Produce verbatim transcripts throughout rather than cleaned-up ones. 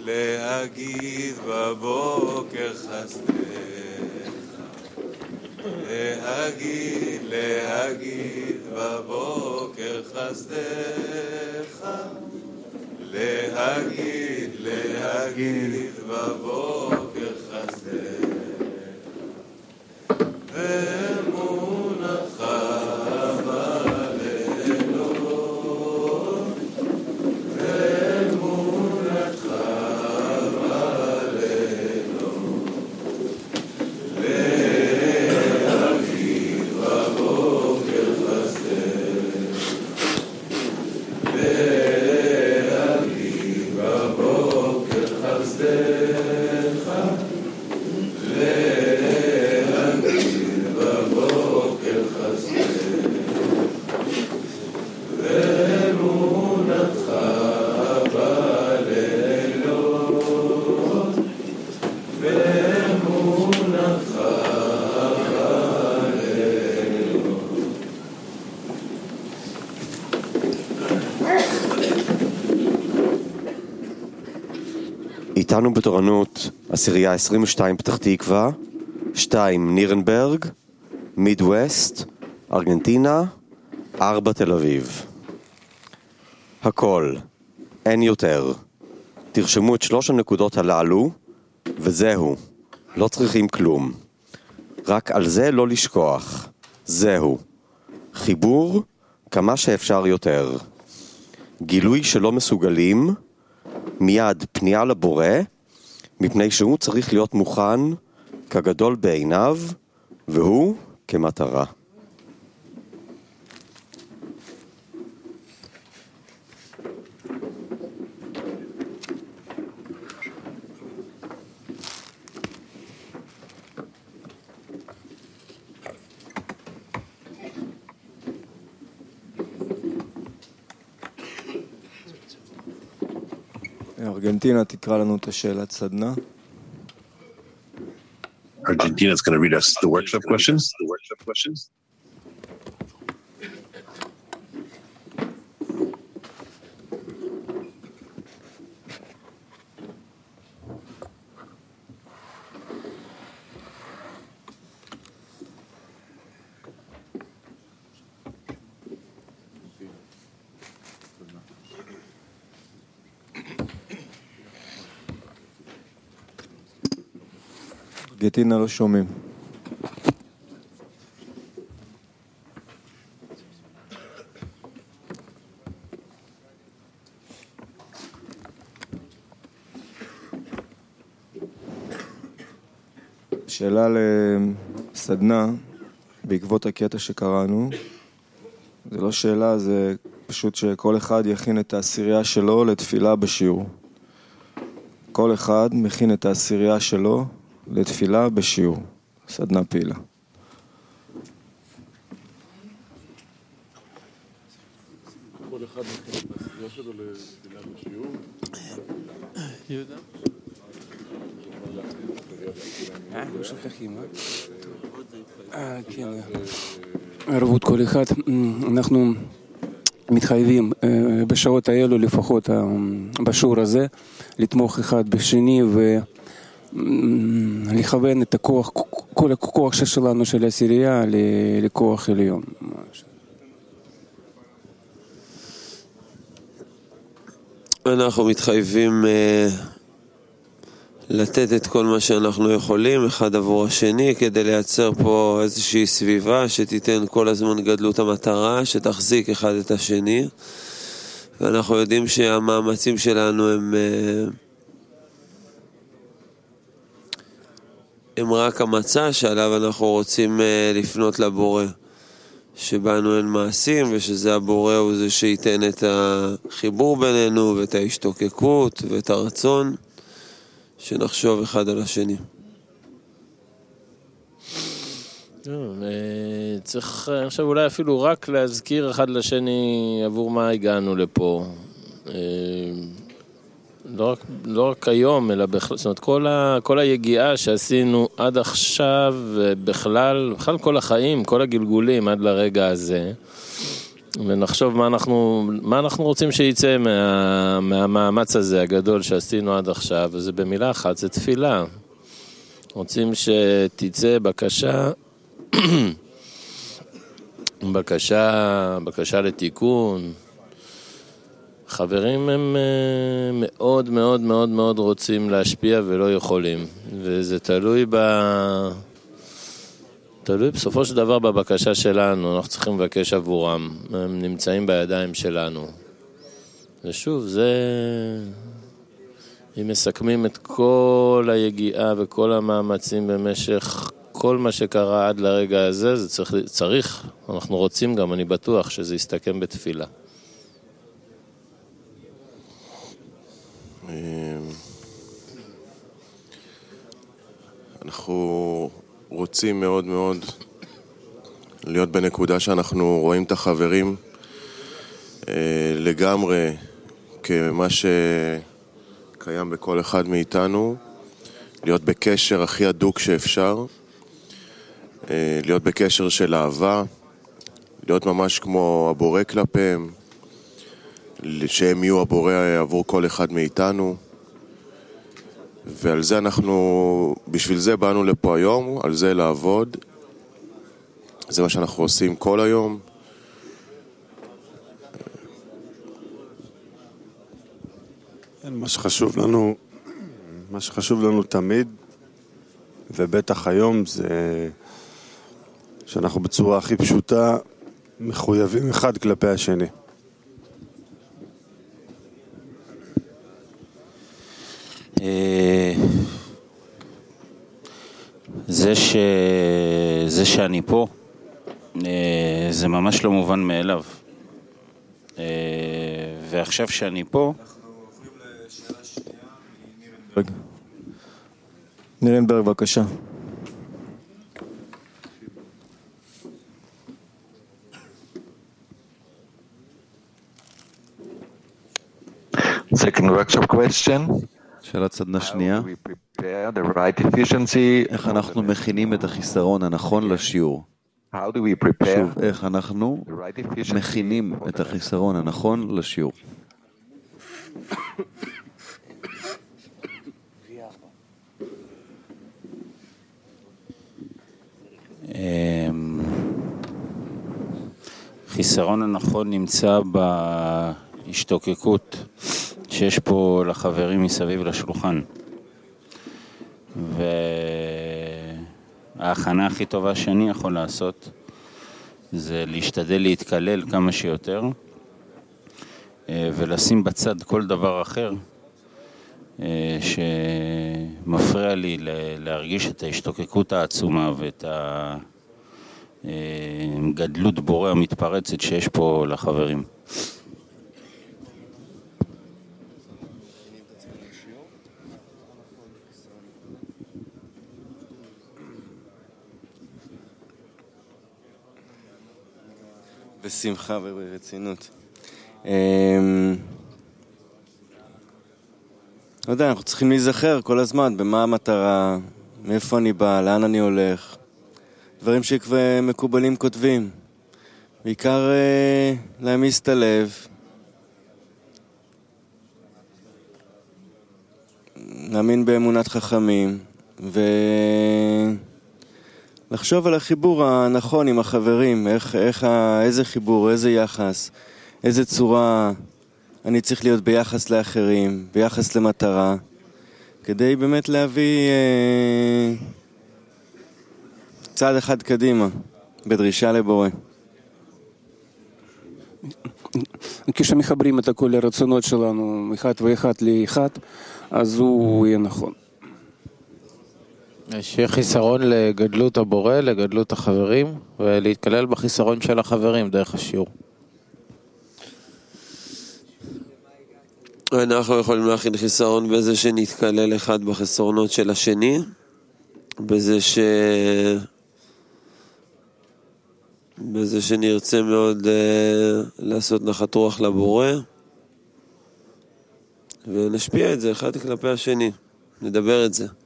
להגיד בבוקר חסדך, להגיד, להגיד בבוקר חסדך, להגיד, להגיד בבוקר חסדך, ואמונתך בלילות, ואמונתך בלילות, להגיד בבוקר חסדך, להגיד בבוקר חסדך, להגיד בבוקר חסדך, ואמונתך בלילות, ואמונתך בלילות. איתנו בתורנות עשירייה עשרים ושתיים פתח תקווה, שתיים נירנברג, מידווסט, ארגנטינה, ארבע תל אביב. הכל, אין יותר. תרשמו את שלוש הנקודות הללו, וזהו, לא צריכים כלום. רק על זה לא לשכוח. זהו. חיבור כמה שאפשר יותר. גילוי שלא מסוגלים, מיד פנייה לבורא, מפני שהוא צריך להיות מוכן כגדול בעיניו, והוא כמטרה. ארגנטינה תקרא לנו את השאלת סדנה. Argentina is going to read us the workshop questions. The workshop questions. ארגנטינה לא שומעים. שאלה לסדנה בעקבות הקטע שקראנו, זה לא שאלה, זה פשוט שכל אחד יכין את העשירייה שלו לתפילה בשיעור. כל אחד מכין את העשירייה שלו לתפילה בשיעור. סדנה פעילה. כל אחד מכין את העשירייה שלו לתפילה בשיעור. יהודה? אה, לא שכחים, אה? אה, כן. ערבות כל אחד. אנחנו מתחייבים בשעות האלו, לפחות בשיעור הזה, לתמוך אחד בשני ולכוון את הכוח, כל הכוח שלנו של העשירייה לכוח עליון. אנחנו מתחייבים לתת את כל מה שאנחנו יכולים אחד עבור השני כדי לייצר פה איזושהי סביבה שתיתן כל הזמן גדלות המטרה, שתחזיק אחד את השני, ואנחנו יודעים שהמאמצים שלנו הם הם רק המצע שעליו אנחנו רוצים לפנות לבורא, שבנו אין מעשים ושזה הבורא הוא זה שייתן את החיבור בינינו ואת ההשתוקקות ואת הרצון שנחשוב אחד על השני. צריך עכשיו אולי אפילו רק להזכיר אחד לשני עבור מה הגענו לפה. לא רק, לא רק היום, אלא בכלל, זאת אומרת, כל, ה, כל היגיעה שעשינו עד עכשיו, בכלל, בכלל כל החיים, כל הגלגולים עד לרגע הזה, ונחשוב מה אנחנו, מה אנחנו רוצים שיצא מה, מהמאמץ הזה הגדול שעשינו עד עכשיו, וזה במילה אחת, זה תפילה. רוצים שתצא בקשה, בקשה, בקשה לתיקון. חברים הם מאוד מאוד מאוד מאוד רוצים להשפיע ולא יכולים, וזה תלוי ב... תלוי בסופו של דבר בבקשה שלנו, אנחנו צריכים לבקש עבורם, הם נמצאים בידיים שלנו. ושוב, זה... אם מסכמים את כל היגיעה וכל המאמצים במשך כל מה שקרה עד לרגע הזה, זה צריך, צריך, אנחנו רוצים גם, אני בטוח שזה יסתכם בתפילה. אנחנו רוצים מאוד מאוד להיות בנקודה שאנחנו רואים את החברים לגמרי כמה שקיים בכל אחד מאיתנו, להיות בקשר הכי הדוק שאפשר, להיות בקשר של אהבה, להיות ממש כמו הבורא כלפיהם, שהם יהיו הבורא עבור כל אחד מאיתנו. ועל זה אנחנו, בשביל זה באנו לפה היום, על זה לעבוד. זה מה שאנחנו עושים כל היום. מה שחשוב לנו, מה שחשוב לנו תמיד, ובטח היום, זה שאנחנו בצורה הכי פשוטה מחויבים אחד כלפי השני. זה ש... זה שאני פה, זה ממש לא מובן מאליו. ועכשיו שאני פה... אנחנו עוברים לשאלה שנייה מנירנברג. נירנברג, בבקשה. Second workshop question. שאלת סדנה שנייה, איך אנחנו מכינים את החיסרון הנכון לשיעור? שוב, איך אנחנו מכינים את החיסרון הנכון לשיעור? חיסרון הנכון נמצא בהשתוקקות שיש פה לחברים מסביב לשולחן. וההכנה הכי טובה שאני יכול לעשות זה להשתדל להתקלל כמה שיותר ולשים בצד כל דבר אחר שמפריע לי להרגיש את ההשתוקקות העצומה ואת הגדלות בורא המתפרצת שיש פה לחברים. בשמחה וברצינות. לא יודע, אנחנו צריכים להיזכר כל הזמן במה המטרה, מאיפה אני בא, לאן אני הולך. דברים שכבר מקובלים כותבים. בעיקר להמיס את הלב. להאמין באמונת חכמים. ו... לחשוב על החיבור הנכון עם החברים, איך, איך, איזה חיבור, איזה יחס, איזה צורה אני צריך להיות ביחס לאחרים, ביחס למטרה, כדי באמת להביא אה, צעד אחד קדימה, בדרישה לבורא. כשמחברים את כל הרצונות שלנו, אחד ואחד לאחד, אז הוא יהיה נכון. שיהיה חיסרון לגדלות הבורא, לגדלות החברים, ולהתקלל בחיסרון של החברים דרך השיעור. אנחנו יכולים להכין חיסרון בזה שנתקלל אחד בחסרונות של השני, בזה ש... בזה שנרצה מאוד uh, לעשות נחת רוח לבורא, ונשפיע את זה אחד כלפי השני, נדבר את זה.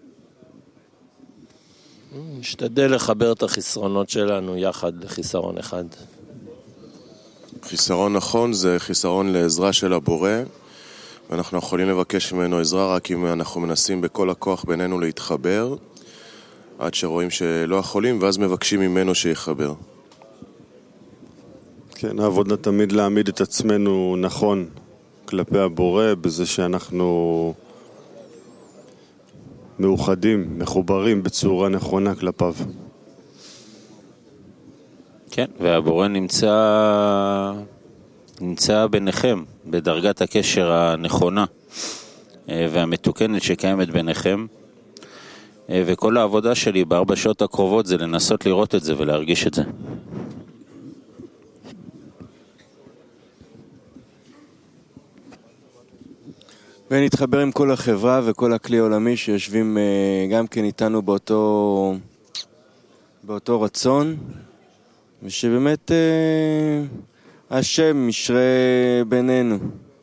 נשתדל לחבר את החסרונות שלנו יחד לחיסרון אחד. חיסרון נכון זה חיסרון לעזרה של הבורא, ואנחנו יכולים לבקש ממנו עזרה רק אם אנחנו מנסים בכל הכוח בינינו להתחבר, עד שרואים שלא יכולים, ואז מבקשים ממנו שיחבר. כן, העבודה תמיד להעמיד את עצמנו נכון כלפי הבורא, בזה שאנחנו מאוחדים, מחוברים בצורה נכונה כלפיו. כן, והבורא נמצא, נמצא ביניכם, בדרגת הקשר הנכונה והמתוקנת שקיימת ביניכם, וכל העבודה שלי בארבע שעות הקרובות זה לנסות לראות את זה ולהרגיש את זה. ונתחבר עם כל החברה וכל הכלי העולמי שיושבים גם כן איתנו באותו, באותו רצון, ושבאמת השם ישרה בינינו.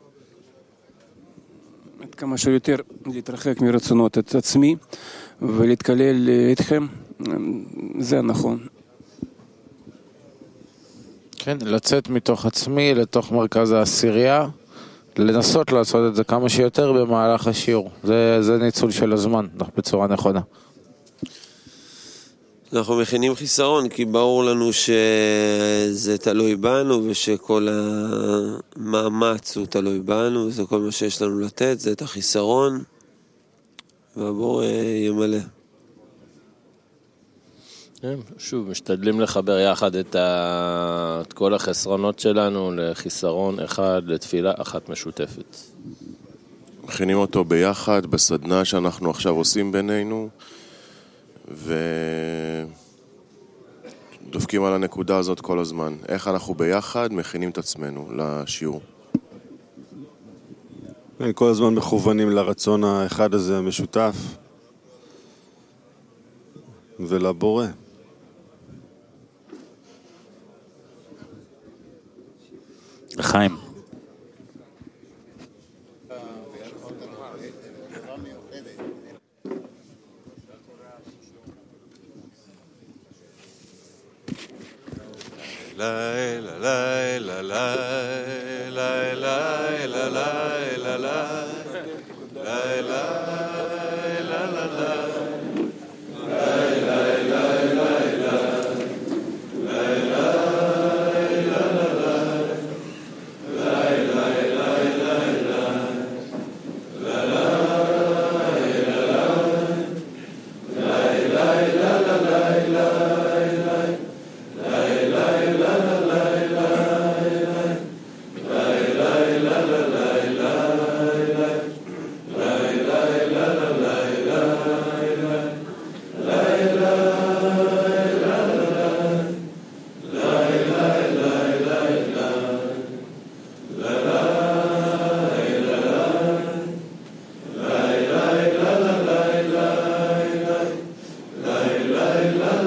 כמה שיותר להתרחק מרצונות את עצמי ולהתקלל איתכם, זה נכון. כן, לצאת מתוך עצמי לתוך מרכז העשירייה, לנסות לעשות את זה כמה שיותר במהלך השיעור. זה, זה ניצול של הזמן, בצורה נכונה. אנחנו מכינים חיסרון, כי ברור לנו שזה תלוי בנו, ושכל המאמץ הוא תלוי בנו, זה כל מה שיש לנו לתת, זה את החיסרון, והבור ימלא. שוב, משתדלים לחבר יחד את, ה... את כל החסרונות שלנו לחיסרון אחד, לתפילה אחת משותפת. מכינים אותו ביחד בסדנה שאנחנו עכשיו עושים בינינו, ודופקים על הנקודה הזאת כל הזמן. איך אנחנו ביחד מכינים את עצמנו לשיעור. כל הזמן מכוונים לרצון האחד הזה המשותף ולבורא. לחיים. לילה לילה לילה לילה לילה לילה la